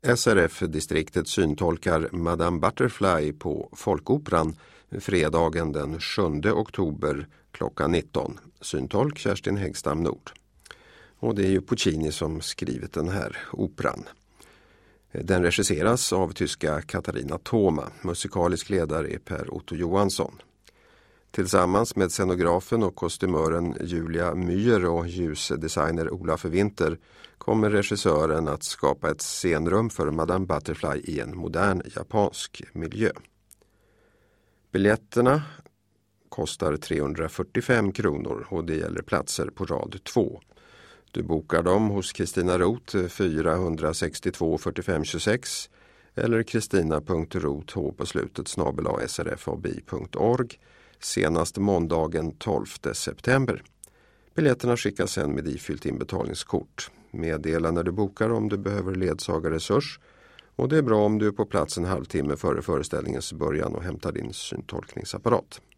SRF-distriktet syntolkar Madame Butterfly på Folkoperan fredagen den 7 oktober klockan 19. Syntolk Kerstin Häggstam Nord. Och det är ju Puccini som skrivit den här operan. Den regisseras av tyska Katarina Thoma. Musikalisk ledare är Per Otto Johansson. Tillsammans med scenografen och kostymören Julia Myer och ljusdesigner Olaf Winter kommer regissören att skapa ett scenrum för Madame Butterfly i en modern japansk miljö. Biljetterna kostar 345 kronor och det gäller platser på rad 2. Du bokar dem hos Kristina Roth 462 45 26 eller kristina.roth på slutet @srfabi.org senast måndagen 12 september. Biljetterna skickas sen med ifyllt inbetalningskort. Meddela när du bokar om du behöver ledsagarresurs och det är bra om du är på plats en halvtimme före föreställningens början och hämtar din syntolkningsapparat.